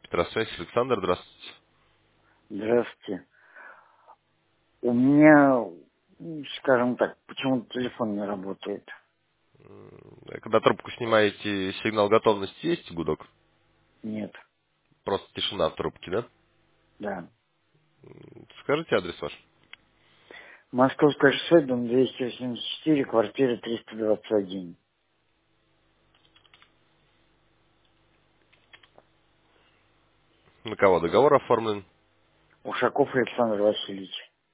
Петросвязь, Александр, здравствуйте. Здравствуйте. У меня, скажем так, почему-то телефон не работает. Когда трубку снимаете, сигнал готовности есть, гудок? Нет, Просто тишина в трубке, да? да. Скажите адрес ваш. Московское шоссе, дом 284, квартира 321. На кого договор оформлен? Ушаков Александр Васильевич.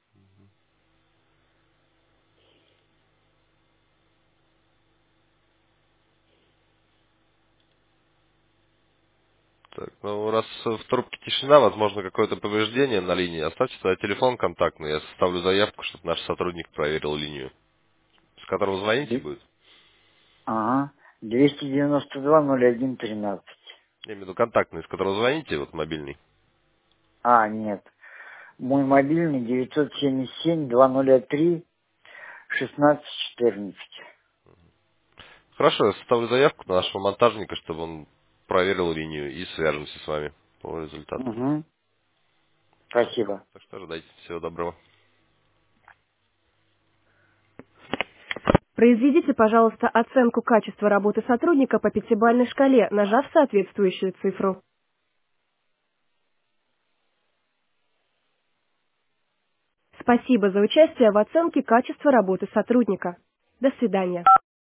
Так, ну, раз в трубке тишина, возможно, какое-то повреждение на линии, оставьте свой телефон контактный, я составлю заявку, чтобы наш сотрудник проверил линию. С которого звоните Д- будет? Ага. 292-01-13. Я имею в виду контактный, с которого звоните, вот мобильный. А, нет. Мой мобильный 977-203-1614. Хорошо, я составлю заявку на нашего монтажника, чтобы он проверил линию и свяжемся с вами по результату. Угу. Спасибо. Так что ожидайте. Всего доброго. Произведите, пожалуйста, оценку качества работы сотрудника по пятибалльной шкале, нажав соответствующую цифру. Спасибо за участие в оценке качества работы сотрудника. До свидания.